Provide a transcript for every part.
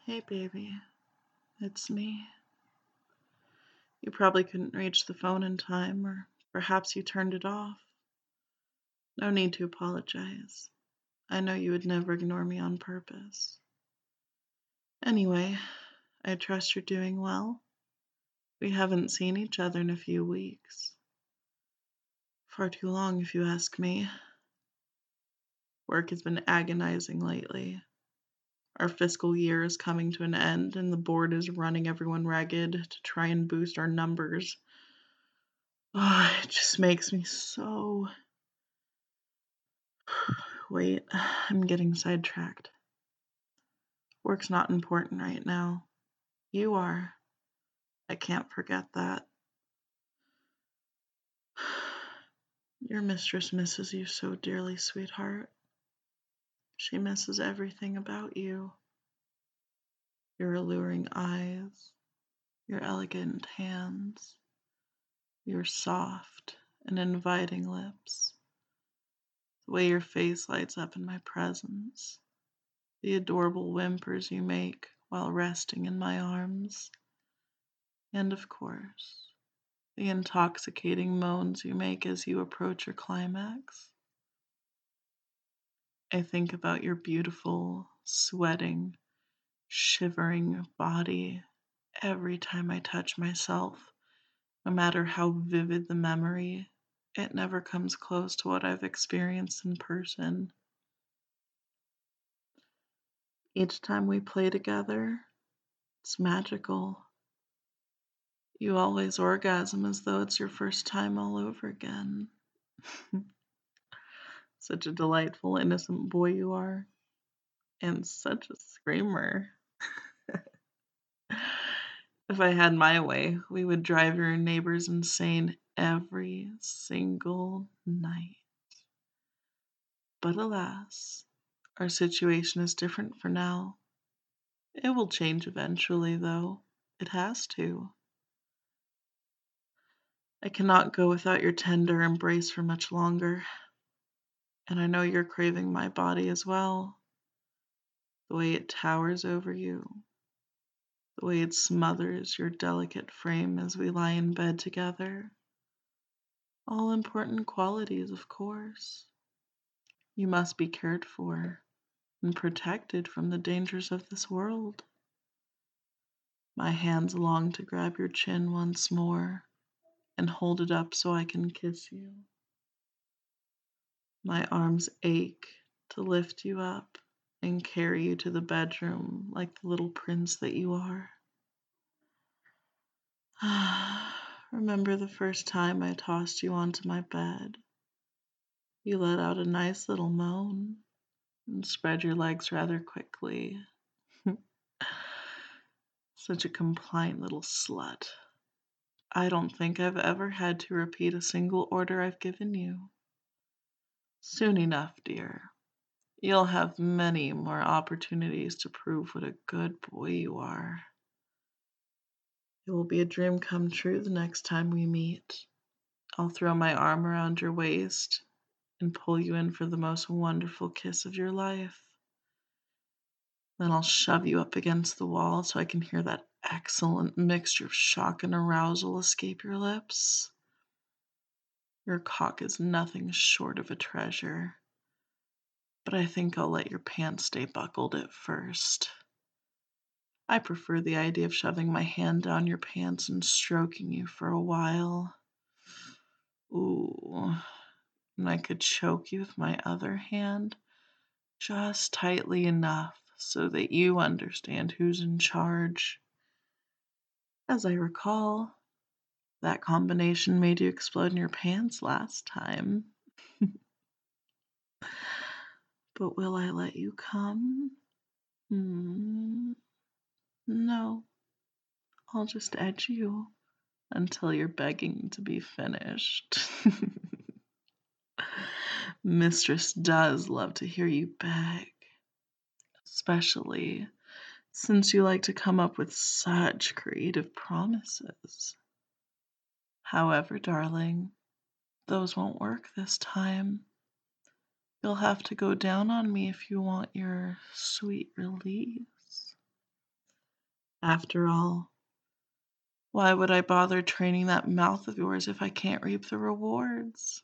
Hey, baby, it's me. You probably couldn't reach the phone in time, or perhaps you turned it off. No need to apologize. I know you would never ignore me on purpose. Anyway, I trust you're doing well. We haven't seen each other in a few weeks. Far too long, if you ask me. Work has been agonizing lately. Our fiscal year is coming to an end, and the board is running everyone ragged to try and boost our numbers. Oh, it just makes me so. Wait, I'm getting sidetracked. Work's not important right now. You are. I can't forget that. Your mistress misses you so dearly, sweetheart. She misses everything about you. Your alluring eyes, your elegant hands, your soft and inviting lips, the way your face lights up in my presence, the adorable whimpers you make while resting in my arms, and of course, the intoxicating moans you make as you approach your climax. I think about your beautiful, sweating, shivering body every time I touch myself. No matter how vivid the memory, it never comes close to what I've experienced in person. Each time we play together, it's magical. You always orgasm as though it's your first time all over again. Such a delightful, innocent boy you are, and such a screamer. If I had my way, we would drive your neighbors insane every single night. But alas, our situation is different for now. It will change eventually, though. It has to. I cannot go without your tender embrace for much longer, and I know you're craving my body as well. The way it towers over you, the way it smothers your delicate frame as we lie in bed together. All important qualities, of course. You must be cared for and protected from the dangers of this world. My hands long to grab your chin once more and hold it up so I can kiss you. My arms ache to lift you up and carry you to the bedroom like the little prince that you are. Remember the first time I tossed you onto my bed? You let out a nice little moan and spread your legs rather quickly. Such a compliant little slut. I don't think I've ever had to repeat a single order I've given you. Soon enough, dear. You'll have many more opportunities to prove what a good boy you are. It will be a dream come true the next time we meet. I'll throw my arm around your waist and pull you in for the most wonderful kiss of your life. Then I'll shove you up against the wall so I can hear that excellent mixture of shock and arousal escape your lips. Your cock is nothing short of a treasure, but I think I'll let your pants stay buckled at first. I prefer the idea of shoving my hand down your pants and stroking you for a while. Ooh, and I could choke you with my other hand just tightly enough so that you understand who's in charge. As I recall, that combination made you explode in your pants last time. But will I let you come? No, I'll just edge you until you're begging to be finished. Mistress does love to hear you beg, especially since you like to come up with such creative promises. However, darling, those won't work this time. You'll have to go down on me if you want your sweet release. After all, why would I bother training that mouth of yours if I can't reap the rewards?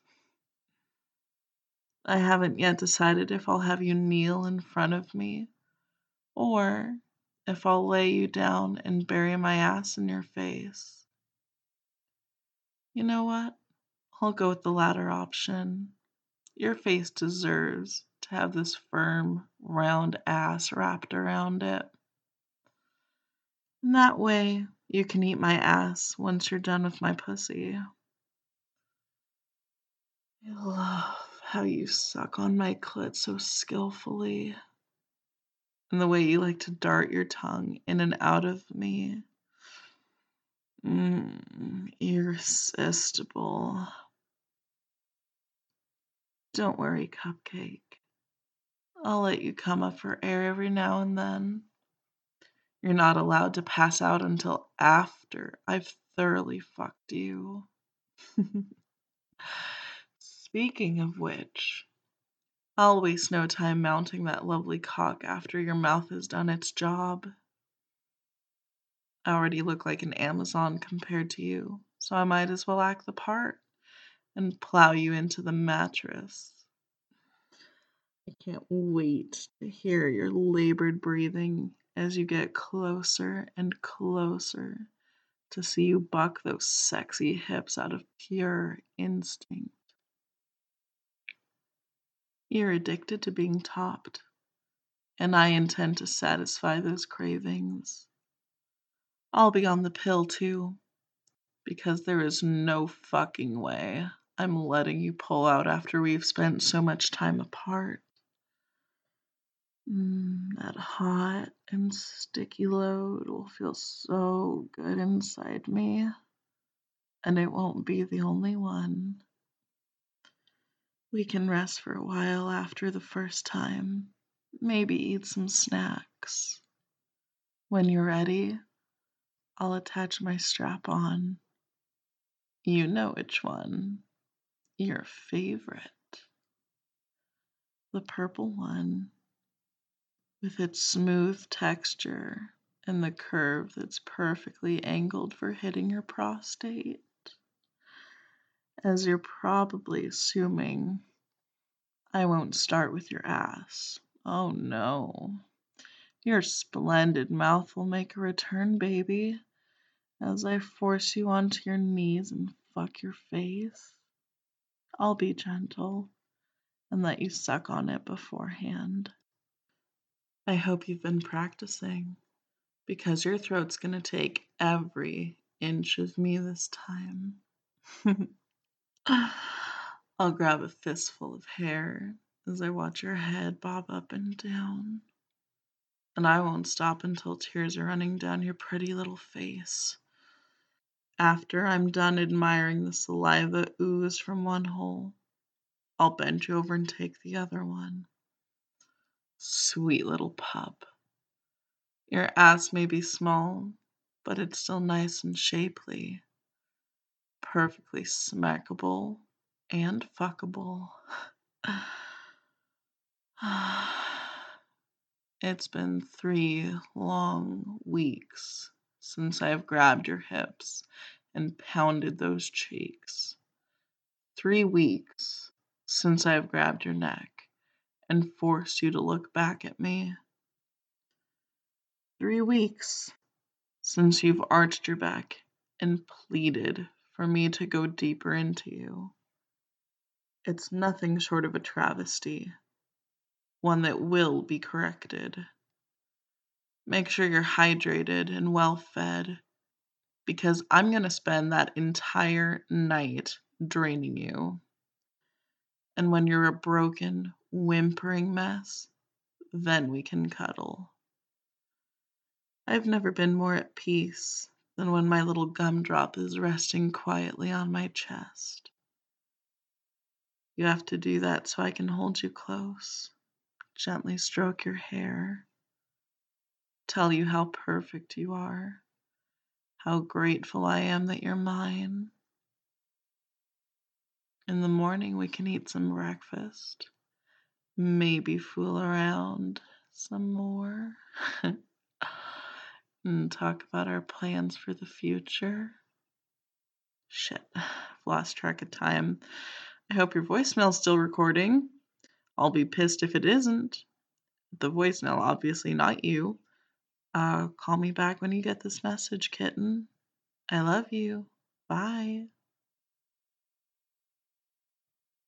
I haven't yet decided if I'll have you kneel in front of me or if I'll lay you down and bury my ass in your face. You know what? I'll go with the latter option. Your face deserves to have this firm, round ass wrapped around it. And that way, you can eat my ass once you're done with my pussy. I love how you suck on my clit so skillfully, and the way you like to dart your tongue in and out of me. Irresistible. Don't worry, Cupcake. I'll let you come up for air every now and then. You're not allowed to pass out until after I've thoroughly fucked you. Speaking of which, I'll waste no time mounting that lovely cock after your mouth has done its job. I already look like an Amazon compared to you, so I might as well act the part and plow you into the mattress. I can't wait to hear your labored breathing as you get closer and closer to see you buck those sexy hips out of pure instinct. You're addicted to being topped, and I intend to satisfy those cravings. I'll be on the pill too, because there is no fucking way I'm letting you pull out after we've spent so much time apart. That hot and sticky load will feel so good inside me, and it won't be the only one. We can rest for a while after the first time, maybe eat some snacks. When you're ready, I'll attach my strap on. You know which one. Your favorite. The purple one, with its smooth texture and the curve that's perfectly angled for hitting your prostate. As you're probably assuming, I won't start with your ass. Oh no. Your splendid mouth will make a return, baby, as I force you onto your knees and fuck your face. I'll be gentle and let you suck on it beforehand. I hope you've been practicing, because your throat's gonna take every inch of me this time. I'll grab a fistful of hair as I watch your head bob up and down, and I won't stop until tears are running down your pretty little face. After I'm done admiring the saliva ooze from one hole, I'll bend you over and take the other one. Sweet little pup. Your ass may be small, but it's still nice and shapely. Perfectly smackable and fuckable. It's been 3 long weeks since I've grabbed your hips and pounded those cheeks. 3 weeks since I've grabbed your neck and forced you to look back at me. 3 weeks since you've arched your back and pleaded for me to go deeper into you. It's nothing short of a travesty, one that will be corrected. Make sure you're hydrated and well fed, because I'm going to spend that entire night draining you. And when you're a broken, whimpering mess, then we can cuddle. I've never been more at peace than when my little gumdrop is resting quietly on my chest. You have to do that so I can hold you close, gently stroke your hair, tell you how perfect you are, how grateful I am that you're mine. In the morning, we can eat some breakfast, maybe fool around some more. and talk about our plans for the future. Shit, I've lost track of time. I hope your voicemail's still recording. I'll be pissed if it isn't. The voicemail, obviously, not you. Call me back when you get this message, kitten. I love you. Bye.